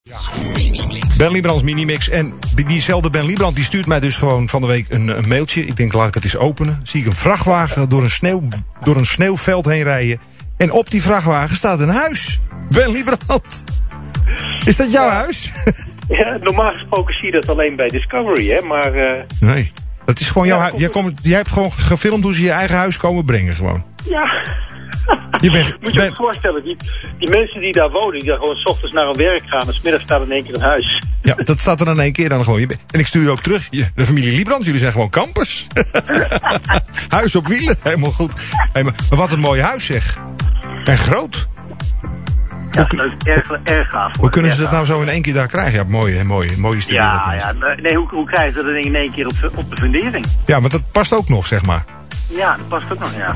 Ben Liebrandts Minimix. En diezelfde Ben Liebrand die stuurt mij dus gewoon van de week een mailtje. Ik denk, laat ik het eens openen. Zie ik een vrachtwagen door een sneeuwveld heen rijden. En op die vrachtwagen staat een huis. Ben Liebrand. Is dat jouw huis? Ja, normaal gesproken zie je dat alleen bij Discovery, hè. Maar... Nee, dat is gewoon jouw huis. Jij hebt gewoon gefilmd hoe ze je eigen huis komen brengen gewoon. Ja. Moet je je voorstellen, die mensen die daar wonen, die daar gewoon 's ochtends naar hun werk gaan en 's middags staat in één keer een huis. Ja, dat staat er dan één keer dan gewoon. En ik stuur je ook terug. De familie Liebrand, jullie zijn gewoon kampers. Huis op wielen, helemaal goed. Hey, maar wat een mooi huis zeg. En groot. Ja, erg gaaf. Hoe kunnen ze dat nou zo in één keer daar krijgen? Ja, mooie studio. Ja, nee, hoe krijgen ze dat in één keer op de fundering? Ja, maar dat past ook nog, zeg maar. Ja, dat past ook nog, ja.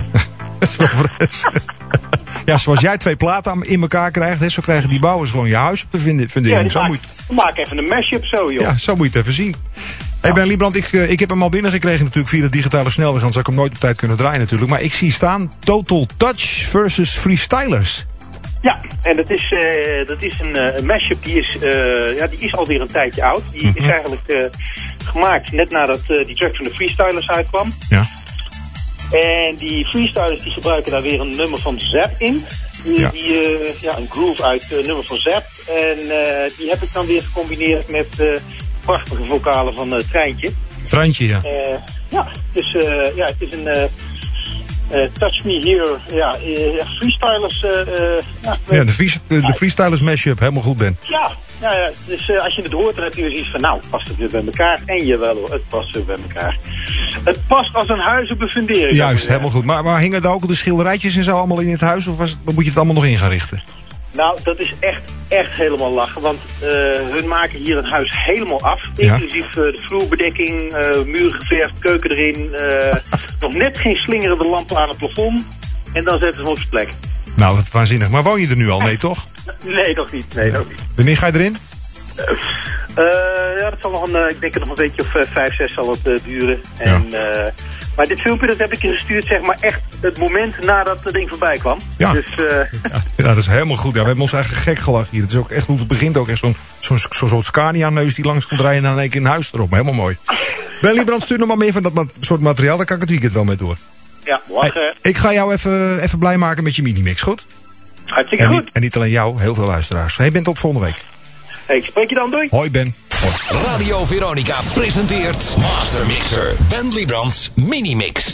Ja, zoals jij 2 platen in elkaar krijgt, hè, zo krijgen die bouwers gewoon je huis op de fundering. Ja, maak even een mashup zo, joh. Ja, zo moet je het even zien. Hey Ben Liebrand, ik heb hem al binnengekregen natuurlijk via de digitale snelweg, anders zou ik hem nooit op tijd kunnen draaien natuurlijk. Maar ik zie staan Total Touch versus Freestylers. Ja, en dat is een mashup die is alweer een tijdje oud. Die is eigenlijk gemaakt net nadat die track van de Freestylers uitkwam. Ja. En die Freestylers die gebruiken daar weer een nummer van Zap in. Een groove uit nummer van Zap. En die heb ik dan weer gecombineerd met prachtige vocalen van Treintje. Treintje, ja. Dus het is een... Touch Me Here, Freestylers. De Freestylers mashup, helemaal goed, Ben. Ja, dus als je het hoort, dan heb je dus iets van, nou, past het weer bij elkaar. En jawel hoor, het past weer bij elkaar. Het past als een huis op een fundering. Juist, helemaal goed. Maar hingen daar ook de schilderijtjes en zo allemaal in het huis? Of moet je het allemaal nog in gaan richten? Nou, dat is echt helemaal lachen. Want hun maken hier een huis helemaal af. Inclusief de vloerbedekking, muren geverfd, keuken erin. Nog net geen slingerende lampen aan het plafond. En dan zetten ze hem op zijn plek. Nou, wat waanzinnig. Maar woon je er nu al? Nee, toch? Nee, nog niet. Wanneer ga je erin? Dat zal nog ik denk nog een beetje of 5, 6 zal het duren. En, maar dit filmpje dat heb ik je gestuurd, zeg maar echt het moment nadat het ding voorbij kwam. Ja. Dus, ja, dat is helemaal goed. Ja, we hebben ons eigen gek gelachen hier. Het is ook echt hoe het begint ook echt zo'n soort Scania-neus die langs komt rijden en dan in één keer een huis erop. Helemaal mooi. Ben Liebrand, stuur nog maar meer van dat soort materiaal, daar kan ik het weekend wel mee door. Ja, lachen. Hey, ik ga jou even blij maken met je Minimix, goed? Hartstikke goed. En niet alleen jou, heel veel luisteraars. Hey Ben, tot volgende week. Hey, ik spreek je dan, doei. Hoi Ben. Radio Veronica presenteert Master Mixer Ben Liebrandts Minimix.